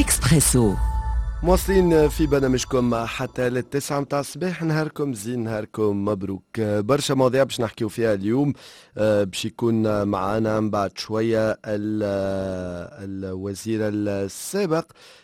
إكسبريسو. مواصلين في برنامجكم حتى للتسعة متاع الصباح. نهاركم زين، نهاركم مبروك. برشا مواضيع باش نحكيو فيها اليوم. باش يكون معنا من بعد شوية الوزير السابق،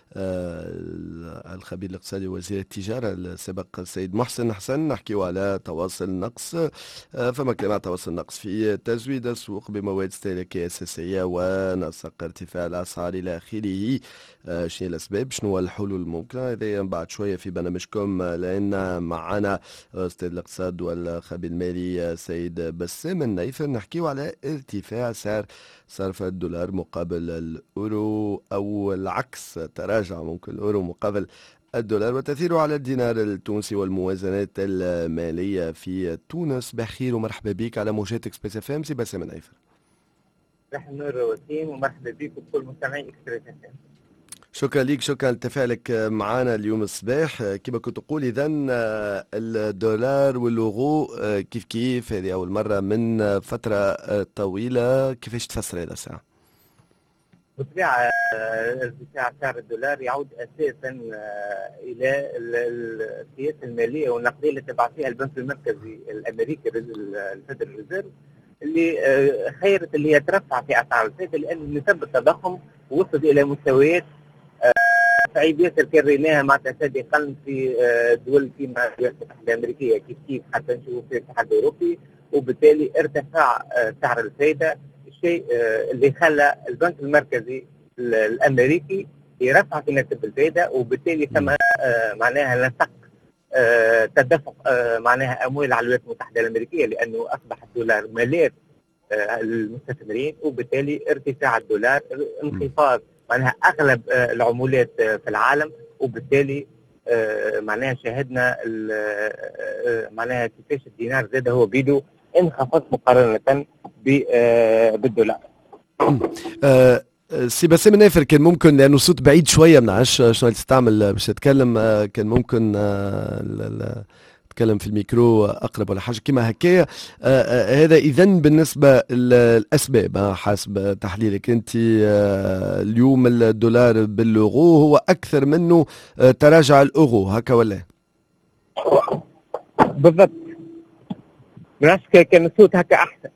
الخبير الاقتصادي وزير التجارة السابق السيد محسن حسن. نحكيو على تواصل النقص، فما كلمة تواصل النقص في تزويد السوق بمواد استهلاكية أساسية ونسق ارتفاع الأسعار إلى آخره. شنو الأسباب، شنو الحلول الممكنة، هذا بعد شوية في برنامجكم، لأن معنا أستاذ الاقتصاد والخبير المالي سيد بسام النيفر. نحكيو على ارتفاع سعر صرف الدولار مقابل الأورو، أو العكس، تراجع ممكن الأورو مقابل الدولار وتأثيره على الدينار التونسي والموازنات المالية في تونس. بخير ومرحبا بك على موجات اكسبريس اف ام سي بسام النيفر. صباح النور وسيم، ومرحبا بك وكل مستمعي اكسبريس اف ام. شكرا لك، شكرا لتفاعلك معنا اليوم الصباح. كما كنت تقول، إذا الدولار واليورو كيف كيف، هذه أول مرة من فترة طويلة. كيفاش تفسر هذا الساعة؟ بالطبيعة ارتفاع سعر الدولار يعود أساسا إلى السياسة المالية والنقدية اللي تبع فيها البنك المركزي الأمريكي الفيدرال ريزيرف، اللي خيرت اللي هي ترفع في أسعار الفائدة، لأن نسب التضخم وصل إلى مستويات صعيبيات كررناها مع سابقا في دول كما الولايات المتحدة الأمريكية كيف حتى نشوف في الاتحاد الأوروبي، وبالتالي ارتفاع سعر الفائدة، الشيء اللي خلى البنك المركزي الأمريكي يرفع في نسب الفائدة، وبالتالي ثم معناها نسق تدفق معناها أموال على الولايات المتحدة الأمريكية، لأنه أصبح الدولار ملاذ المستثمرين، وبالتالي ارتفاع الدولار، انخفاض معناها اغلب العملات في العالم، وبالتالي معناها شاهدنا معناها كيفاش الدينار زاد هو بيدو انخفض مقارنه بالدولار. سي بسام النافر، كان ممكن، لانه صوت بعيد شويه، ما نعرفش شنو تستعمل باش تتكلم، كان ممكن تكلم في الميكرو اقرب ولا حاجه كما هكايا. هذا اذا بالنسبه للاسباب حسب تحليلك انت. اليوم الدولار بالاورو هو اكثر منه تراجع الاورو، هكا ولا؟ بالضبط، براسك كان الصوت هكا احسن.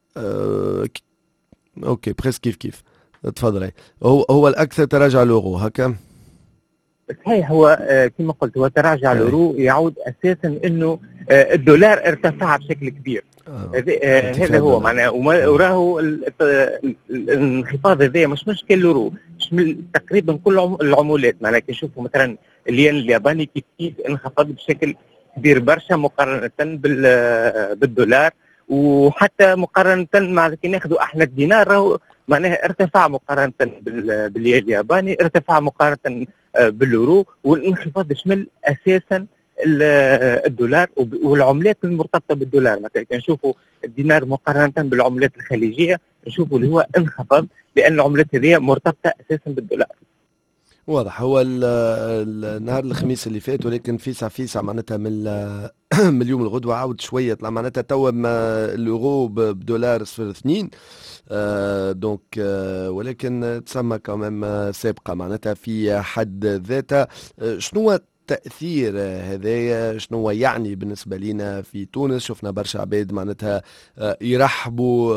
اوكي، بريس كيف تفضلي. هو الاكثر تراجع الاورو، هكا صحيح. هو كما قلت، هو تراجع اليورو يعود اساسا انه الدولار ارتفع بشكل كبير. هذا هو معناه، وراهو الانخفاض هذا مش مشكل اليورو، يشمل تقريبا كل العملات. معناه كي نشوفوا مثلا الين الياباني كيف انخفض بشكل كبير برشا مقارنه بالدولار، وحتى مقارنه مع كي ناخذوا احنا الدينار راهو معناها ارتفع مقارنه بالين الياباني، ارتفع مقارنه باليورو، والانخفاض يشمل اساسا الدولار والعملات المرتبطه بالدولار. مثلا نشوفوا الدينار مقارنه بالعملات الخليجيه، نشوفوا اللي هو انخفض لان العملات هذه مرتبطه اساسا بالدولار. واضح. هو النهار الخميس اللي فات، ولكن فيسع معناتها من اليوم الغدوه عاود شويه طلع معناتها توا اليورو بدولار 0.2. دونك ولكن تسمى كمان سابقه معناتها في حد ذاتها. شنو تأثير هذايا، شنو يعني بالنسبة لنا في تونس؟ شفنا برشا عباد معناتها يرحبوا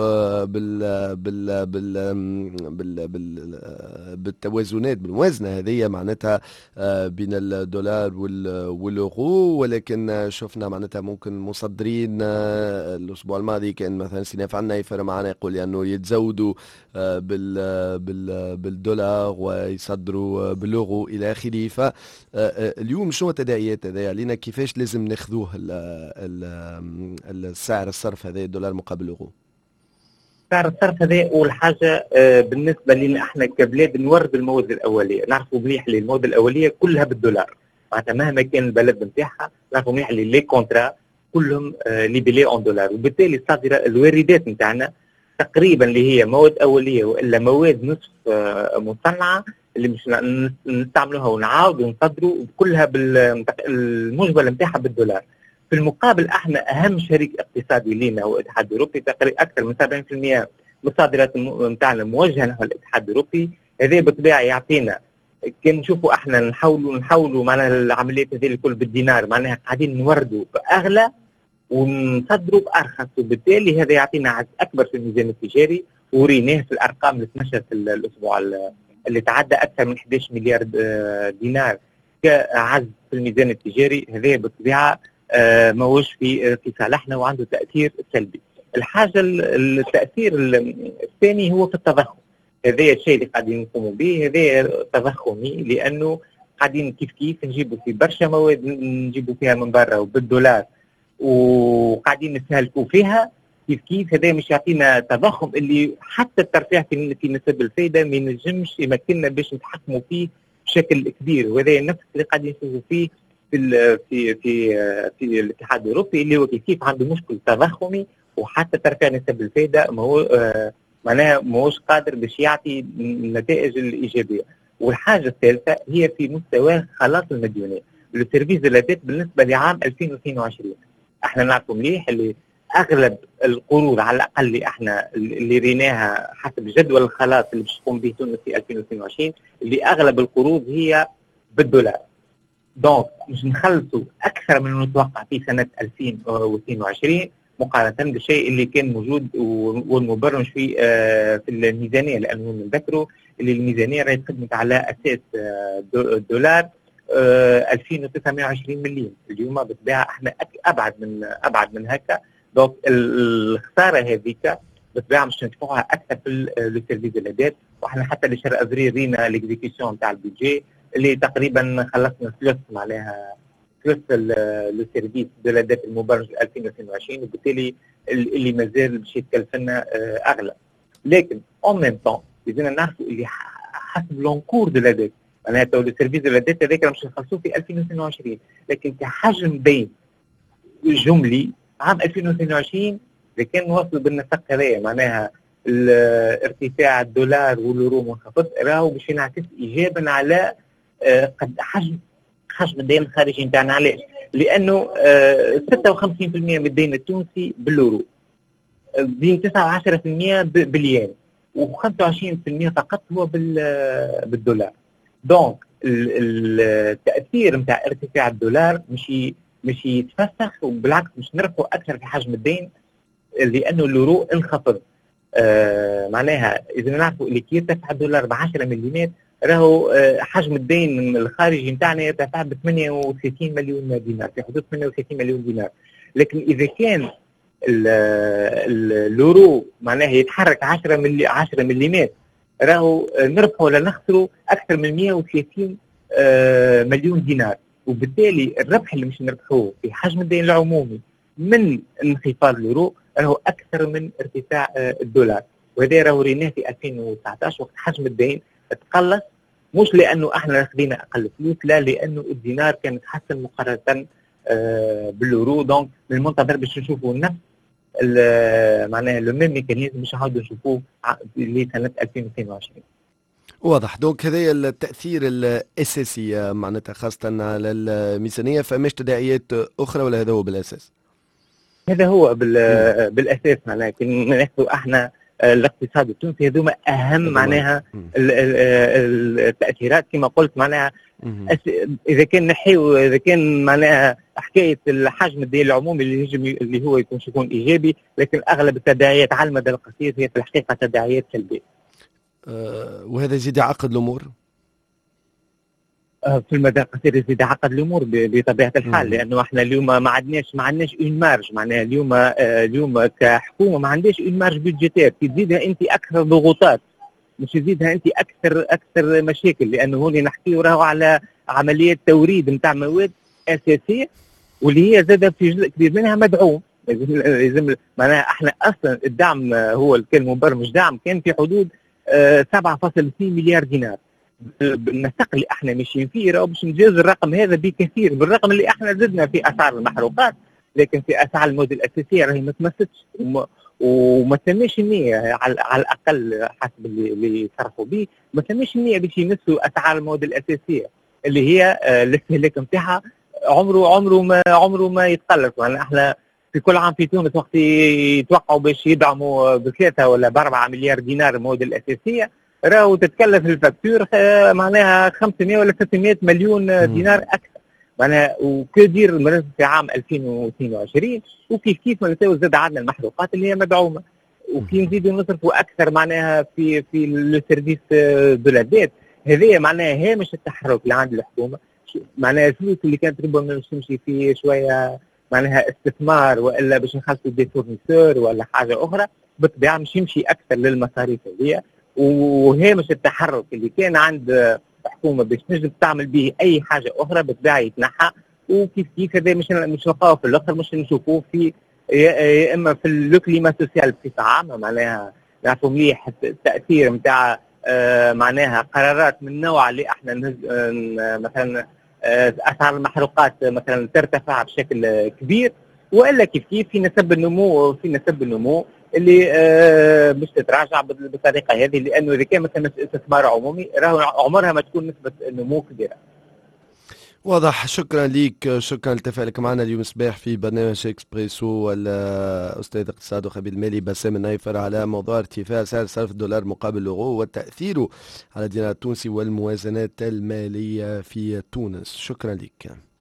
بالتوازنات، بالموازنة هذه معناتها بين الدولار واليورو، ولكن شفنا معناتها ممكن مصدرين. الأسبوع الماضي كان مثلا سيناف عنا يفر معنا يقول أنه يتزودوا بالدولار ويصدروا باليورو إلى آخره. فاليوم شنو التداعيات هذه علينا؟ كيفاش لازم ناخذوه السعر الصرف هذا الدولار مقابل اليورو؟ سعر الصرف هذا اول حاجه بالنسبه لنا احنا كبلاد نورد المواد الاوليه، نعرفوا مليح اللي المواد الاوليه كلها بالدولار، معناتها مهما كان البلد نتاعها نعرفوا مليح اللي لي كونترا كلهم ليبيلي اون دولار، وبالتالي الصادره الواردات نتاعنا تقريبا اللي هي مواد اوليه والا مواد نصف مصنعه اللي مش نستعملوها ونعاودوا نصدروا كلها بالمجمل نتاعها بالدولار. في المقابل احنا اهم شريك اقتصادي لنا هو الاتحاد الاوروبي، تقريبا اكثر من 70% من الصادرات نتاعنا موجهه نحو الاتحاد الاوروبي. هذا بالطبيعه يعطينا كان نشوفوا احنا نحاولوا معناها العمليات هذه الكل بالدينار، معناها قاعدين نوردوا باغلى ونصدروا بارخص، وبالتالي هذا يعطينا عجز اكبر في الميزان التجاري، وريناه في الارقام اللي تمشت الاسبوع اللي تعدى اكثر من 11 مليار دينار كعجز في الميزان التجاري. هذا بالطبيعه ماهوش في صالحنا وعنده تاثير سلبي. التاثير الثاني هو في التضخم. هذا الشيء اللي قاعدين نقوموا به، هذا تضخمي، لانه قاعدين كيف نجيبوا في برشا مواد نجيبوا فيها من برا وبالدولار، وقاعدين نستهلكوا فيها كيف هذا مش يعطينا تضخم اللي حتى الترفيع في نسب الفائده ما ينجمش يمكننا باش نتحكموا فيه بشكل كبير. وهذا نفس اللي قاعدين نشوفوا فيه في الاتحاد الاوروبي، اللي هو كيف عنده مشكل تضخمي، وحتى ترفيع نسب الفائده ما هو معناها ماهوش قادر باش يعطي النتائج الايجابيه. والحاجه الثالثه هي في مستوى خلاص المديونيه، السيرفيس دو لا ديت بالنسبه لعام 2022. احنا نعرفوا مليح اللي اغلب القروض على الاقل اللي احنا اللي ريناها حسب جدول الخلاص اللي باش تقوم به تونس في 2022، اللي اغلب القروض هي بالدولار. دونك مش نخلصوا اكثر من المتوقع في سنه 2022 مقارنه بالشيء اللي كان موجود والمبرمج في الميزانيه، لانه نذكروا اللي الميزانيه راهي تخدمت على اساس الدولار 2920 مليون. اليوم بالطبيعه احنا ابعد من هكا. دونك الخساره هذيك بالطبيعه مش ندفعوها اكثر في السيرفيس دو لا ديت. واحنا حتى لشهر افريل رينا ليكزيكسيون تاع البيجي اللي تقريبا خلصنا ثلث معناها ثلث السيرفيس دو لا ديت المبرمج 2022، وبالتالي اللي مازال باش يتكلفنا اغلى. لكن اون ميم طون لازمنا نعرفوا اللي حسب لونكور دو لا ديت، معناها تو السيرفيس دو لا ديت هذاك مش نخلصوه في 2022، لكن كحجم دين جملي عام 2022 اذا كان وصل بالنسق هذايا، معناها ارتفاع الدولار واليورو منخفض، راهو باش ينعكس ايجابا على قد حجم الدين الخارجي نتاعنا. علاش؟ لانه 56% من الدين التونسي باليورو، بين 9 و10% باليان، و25% فقط هو بالدولار. دونك التاثير نتاع ارتفاع الدولار مش يتفسخ، وبالعكس مش نرفعوا اكثر في حجم الدين لانه اليورو انخفض. معناها اذا نعرفوا اللي كي يرتفع الدولار ب 10 مليون راهو حجم الدين الخارجي نتاعنا يرتفع ب 68 مليون دينار، في حدود 68 مليون دينار. لكن اذا كان اليورو معناها يتحرك 10 مليون راهو نربحوا ولا نخسروا اكثر من 130 مليون دينار. وبالتالي الربح اللي مش نربحوه في حجم الدين العمومي من انخفاض اليورو راهو اكثر من ارتفاع الدولار. وهذا راهو ريناه في 2019 وقت حجم الدين تقلص، مش لانه احنا خدينا اقل فلوس، لا، لانه الدينار كان يتحسن مقارنه باليورو. دونك من المنتظر باش نشوفوا نفس معناها لو ميم ميكانيزم باش نعاودوا نشوفوه لسنه 2022. واضح. دونك هذايا التاثير الاساسي معناتها خاصه على الميزانيه، فماش تداعيات اخرى ولا هذا هو بالاساس؟ هذا هو بالاساس. معناها كي ناخذوا احنا الاقتصاد التونسي هذوما اهم معناها التاثيرات كما قلت. معناها اذا كان معناها حكايه الحجم الدين العمومي اللي هو يكون ايجابي، لكن اغلب التداعيات على المدى القصير هي في الحقيقه تداعيات سلبيه. وهذا يزيد يعقد الامور في المدى القصير، يزيد يعقد الامور بطبيعه الحال. لانه احنا اليوم ما عندناش اون مارج. معناها اليوم كحكومه ما عندناش اون مارج بيدجيتير تزيدها انت اكثر ضغوطات، مش تزيدها انت اكثر مشاكل. لانه هون نحكيو راهو على عمليه توريد نتاع مواد اساسيه، واللي هي زاد في جزء كبير منها مدعوم. لازم معناها احنا اصلا الدعم هو كان مبرمج دعم كان في حدود 7.2 مليار دينار. بالنسق اللي احنا ماشيين فيه راهو باش نجاوز الرقم هذا بكثير، بالرقم اللي احنا زدنا في اسعار المحروقات، لكن في اسعار المواد الاساسيه راهي ما تمستش وما تماش النيه على الاقل حسب اللي صرفوا به، ما تماش النيه باش يمسوا اسعار المواد الاساسيه اللي هي الاستهلاك نتاعها عمره ما يتقلص. يعني احنا في كل عام في تونس وقت يتوقعوا باش يدعموا ب3 ولا ب4 مليار دينار المواد الاساسيه، راهو تتكلف الفاكتور معناها 500 ولا 600 مليون دينار اكثر. معناها وكدير المرض في عام 2022 وكيف كيف ما نساو زاد عندنا المحروقات اللي هي مدعومه، وكي نزيدوا نصرفوا اكثر معناها في لو سيرفيس دو لا ديت. هذايا معناها هامش التحرك اللي عند الحكومه، معناها الفلوس اللي كانت ربما باش تمشي في شويه معناها استثمار والا باش نخلصوا دي فورنيسور ولا حاجه اخرى، بالطبيعه مش يمشي اكثر للمصاريف هذيا. وهامش التحرك اللي كان عند حكومه باش تنجم تعمل به اي حاجه اخرى بالطبيعه يتنحى. وكيف كيف هذا مش نلقاوه في الاخر، مش نشوفوه في يا اما في لو كليما سوسيال بصفه عامه، معناها نعرفوا مليح التاثير نتاع معناها قرارات من النوع اللي احنا مثلا اسعار المحروقات مثلا ترتفع بشكل كبير، والا كيف كيف في نسب النمو اللي مش تتراجع بالطريقه هذه، لانه اذا كان مثلا استثمار عمومي راهو عمرها ما تكون نسبه النمو كبيره. واضح. شكرا لك، شكرا لتفاعلك معنا اليوم صباح في برنامج اكسبريسو. والاستاذ اقتصاد وخبير المالي بسام النايفر على موضوع ارتفاع سعر صرف الدولار مقابل الاورو وتاثيره على الدينار التونسي والموازنات الماليه في تونس. شكرا لك.